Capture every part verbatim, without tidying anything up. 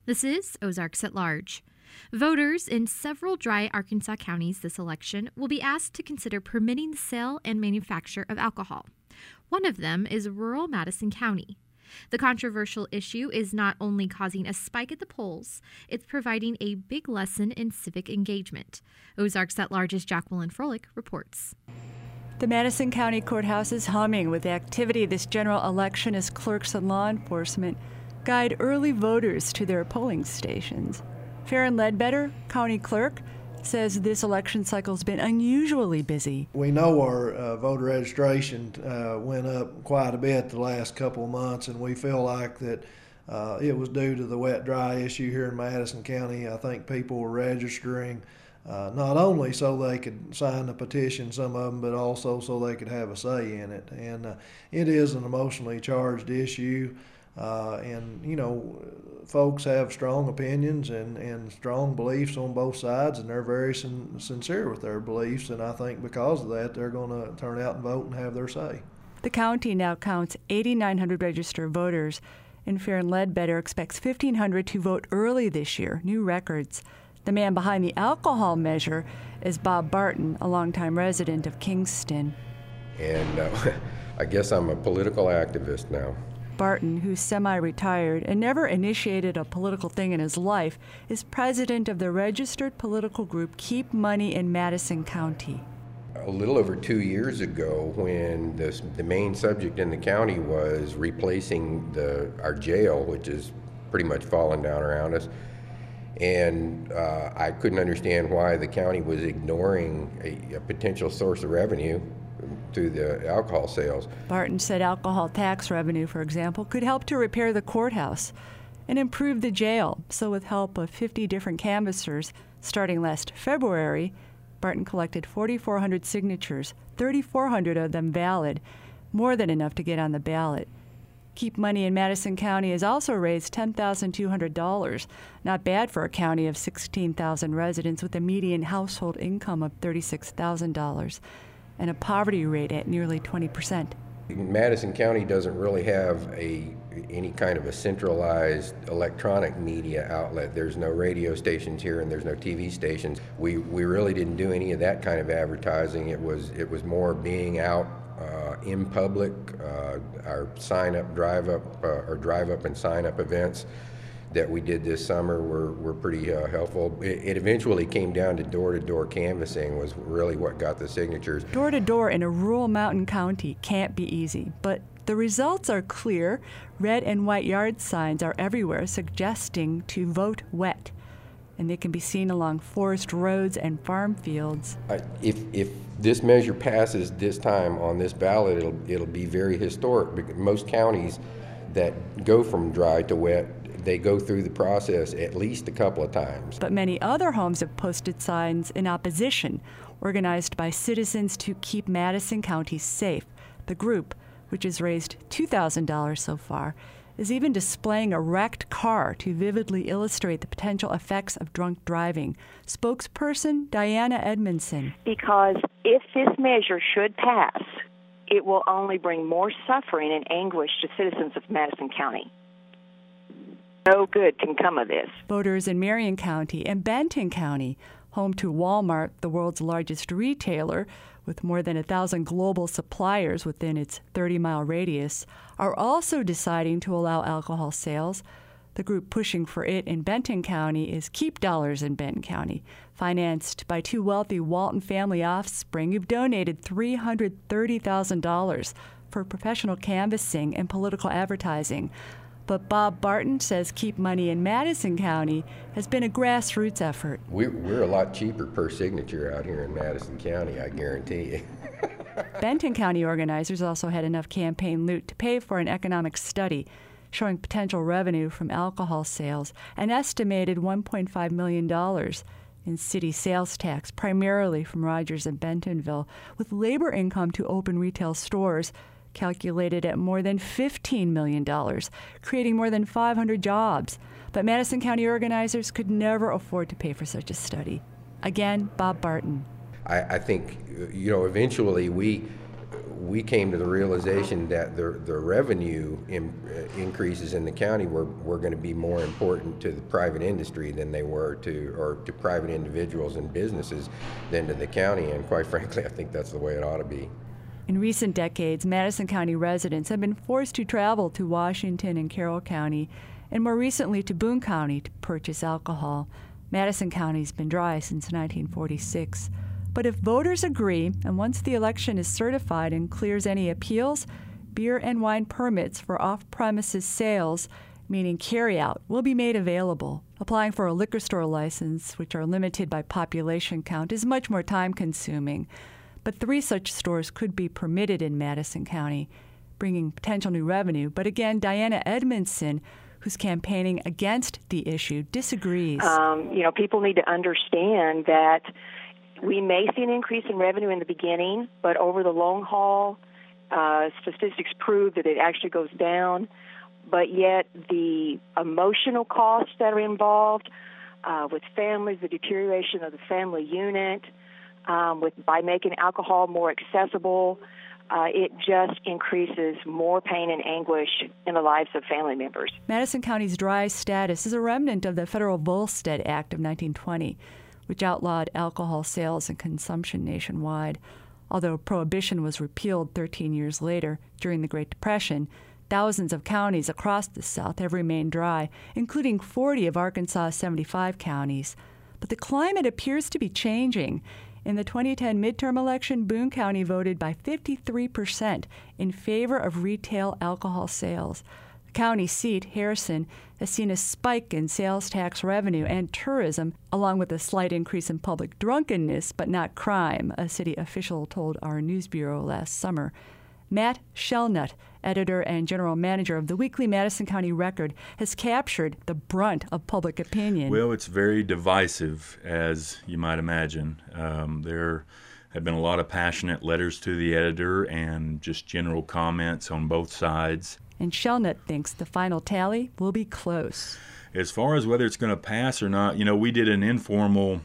This is Ozarks at Large. Voters in several dry Arkansas counties this election will be asked to consider permitting the sale and manufacture of alcohol. One of them is rural Madison County. The controversial issue is not only causing a spike at the polls, it's providing a big lesson in civic engagement. Ozarks at Large's Jacqueline Froelich reports. The Madison County Courthouse is humming with activity this general election as clerks and law enforcement guide early voters to their polling stations. Farron Ledbetter, county clerk, says this election cycle's been unusually busy. We know our uh, voter registration uh, went up quite a bit the last couple of months, and we feel like that uh, it was due to the wet-dry issue here in Madison County. I think people were registering uh, not only so they could sign the petition, some of them, but also so they could have a say in it. And uh, it is an emotionally charged issue. Uh, and, you know, folks have strong opinions and, and strong beliefs on both sides, and they're very sin- sincere with their beliefs. And I think because of that, they're going to turn out and vote and have their say. The county now counts eighty-nine hundred registered voters, and Farron Ledbetter expects fifteen hundred to vote early this year, new records. The man behind the alcohol measure is Bob Barton, a longtime resident of Kingston. And uh, I guess I'm a political activist now. Barton, who's semi-retired and never initiated a political thing in his life, is president of the registered political group Keep Money in Madison County. A little over two years ago, when this, the main subject in the county was replacing the, our jail, which is pretty much fallen down around us, and uh, I couldn't understand why the county was ignoring a, a potential source of revenue through the alcohol sales. Barton said alcohol tax revenue, for example, could help to repair the courthouse and improve the jail. So with help of fifty different canvassers, starting last February, Barton collected forty-four hundred signatures, thirty-four hundred of them valid, more than enough to get on the ballot. Keep Money in Madison County has also raised ten thousand two hundred dollars. Not bad for a county of sixteen thousand residents with a median household income of thirty-six thousand dollars. And a poverty rate at nearly twenty percent. Madison County doesn't really have a any kind of a centralized electronic media outlet. There's no radio stations here and there's no T V stations. We we really didn't do any of that kind of advertising. It was it was more being out uh, in public, uh, our sign up, drive up, uh, or drive up and sign up events that we did this summer were, were pretty uh, helpful. It, it eventually came down to door-to-door canvassing was really what got the signatures. Door-to-door in a rural mountain county can't be easy, but the results are clear. Red and white yard signs are everywhere suggesting to vote wet, and they can be seen along forest roads and farm fields. I, if, if this measure passes this time on this ballot, it'll, it'll be very historic, because most counties that go from dry to wet, they go through the process at least a couple of times. But many other homes have posted signs in opposition, organized by citizens to keep Madison County safe. The group, which has raised two thousand dollars so far, is even displaying a wrecked car to vividly illustrate the potential effects of drunk driving. Spokesperson Diana Edmondson. Because if this measure should pass, it will only bring more suffering and anguish to citizens of Madison County. No good can come of this. Voters in Marion County and Benton County, home to Walmart, the world's largest retailer, with more than a thousand global suppliers within its thirty-mile radius, are also deciding to allow alcohol sales. The group pushing for it in Benton County is Keep Dollars in Benton County, financed by two wealthy Walton family offspring who've donated three hundred thirty thousand dollars for professional canvassing and political advertising. But Bob Barton says Keep Money in Madison County has been a grassroots effort. We're, we're a lot cheaper per signature out here in Madison County, I guarantee you. Benton County organizers also had enough campaign loot to pay for an economic study showing potential revenue from alcohol sales, an estimated one point five million dollars in city sales tax, primarily from Rogers and Bentonville, with labor income to open retail stores calculated at more than fifteen million dollars, creating more than five hundred jobs. But Madison County organizers could never afford to pay for such a study. Again, Bob Barton. I, I think, you know, eventually we we came to the realization that the, the revenue in, uh, increases in the county were, were going to be more important to the private industry than they were to, or to private individuals and businesses than to the county. And quite frankly, I think that's the way it ought to be. In recent decades, Madison County residents have been forced to travel to Washington and Carroll County, and more recently to Boone County to purchase alcohol. Madison County's been dry since nineteen forty-six. But if voters agree, and once the election is certified and clears any appeals, beer and wine permits for off-premises sales, meaning carryout, will be made available. Applying for a liquor store license, which are limited by population count, is much more time-consuming. But three such stores could be permitted in Madison County, bringing potential new revenue. But again, Diana Edmondson, who's campaigning against the issue, disagrees. Um, you know, people need to understand that we may see an increase in revenue in the beginning, but over the long haul, uh, statistics prove that it actually goes down. But yet the emotional costs that are involved uh, with families, the deterioration of the family unit, um, with by making alcohol more accessible, uh, it just increases more pain and anguish in the lives of family members. Madison County's dry status is a remnant of the federal Volstead Act of nineteen twenty, which outlawed alcohol sales and consumption nationwide. Although prohibition was repealed thirteen years later, during the Great Depression, thousands of counties across the South have remained dry, including forty of Arkansas' seventy-five counties. But the climate appears to be changing. In the twenty ten midterm election, Boone County voted by fifty-three percent in favor of retail alcohol sales. The county seat, Harrison, has seen a spike in sales tax revenue and tourism, along with a slight increase in public drunkenness, but not crime, a city official told our news bureau last summer. Matt Shelnut, editor and general manager of the weekly Madison County Record, has captured the brunt of public opinion. Well, it's very divisive, as you might imagine. Um, there have been a lot of passionate letters to the editor and just general comments on both sides. And Shelnut thinks the final tally will be close. As far as whether it's going to pass or not, you know, we did an informal,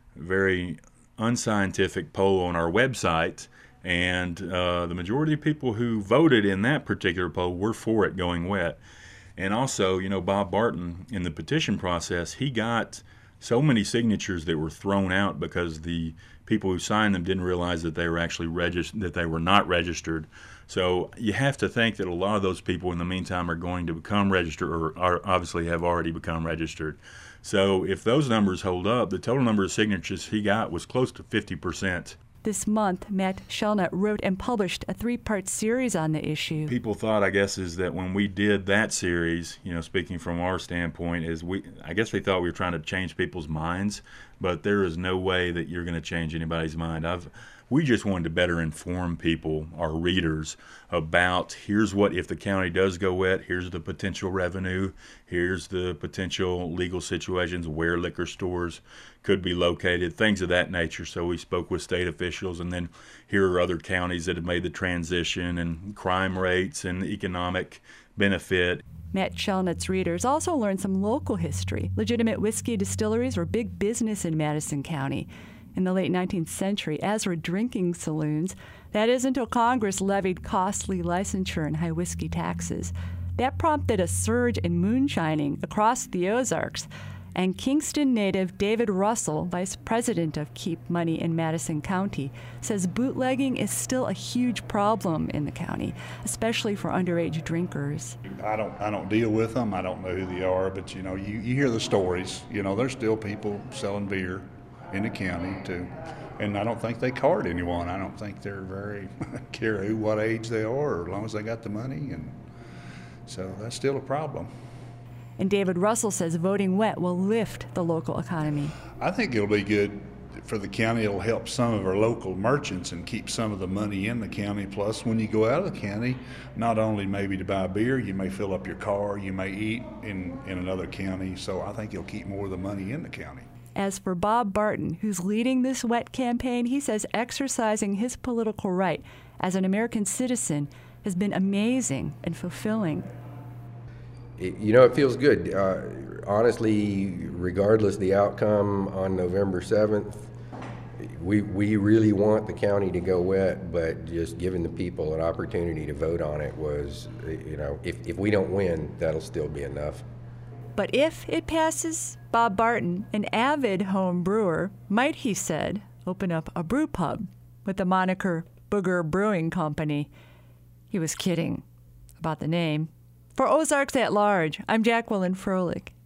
very unscientific poll on our website, and uh, the majority of people who voted in that particular poll were for it going wet. And also, you know, Bob Barton, in the petition process, he got so many signatures that were thrown out because the people who signed them didn't realize that they were actually registered, that they were not registered. So you have to think that a lot of those people in the meantime are going to become registered, or are obviously have already become registered. So if those numbers hold up, the total number of signatures he got was close to fifty percent. This month, Matt Shelnut wrote and published a three-part series on the issue. People thought, I guess, is that when we did that series, you know, speaking from our standpoint, is we, I guess they thought we were trying to change people's minds, but there is no way that you're going to change anybody's mind. I've, we just wanted to better inform people, our readers, about here's what, if the county does go wet, here's the potential revenue, here's the potential legal situations, where liquor stores could be located, things of that nature. So we spoke with state officials, and then here are other counties that have made the transition, and crime rates and economic benefit. Matt Shelnut's readers also learned some local history. Legitimate whiskey distilleries were big business in Madison County in the late nineteenth century, as were drinking saloons. That is, until Congress levied costly licensure and high whiskey taxes. That prompted a surge in moonshining across the Ozarks. And Kingston native David Russell, vice president of Keep Money in Madison County, says bootlegging is still a huge problem in the county, especially for underage drinkers. I don't I don't deal with them. I don't know who they are, but you know, you, you hear the stories. You know, there's still people selling beer in the county too. And I don't think they card anyone. I don't think they're very care who, what age they are, or as long as they got the money. And so that's still a problem. And David Russell says voting wet will lift the local economy. I think it'll be good for the county. It'll help some of our local merchants and keep some of the money in the county. Plus, when you go out of the county, not only maybe to buy beer, you may fill up your car, you may eat in, in another county. So I think you'll keep more of the money in the county. As for Bob Barton, who's leading this wet campaign, he says exercising his political right as an American citizen has been amazing and fulfilling. You know, it feels good. Uh, honestly, regardless of the outcome on November seventh, we we really want the county to go wet, but just giving the people an opportunity to vote on it was, you know, if, if we don't win, that'll still be enough. But if it passes, Bob Barton, an avid home brewer, might, he said, open up a brew pub with the moniker Booger Brewing Company. He was kidding about the name. For Ozarks at Large, I'm Jacqueline Froelich.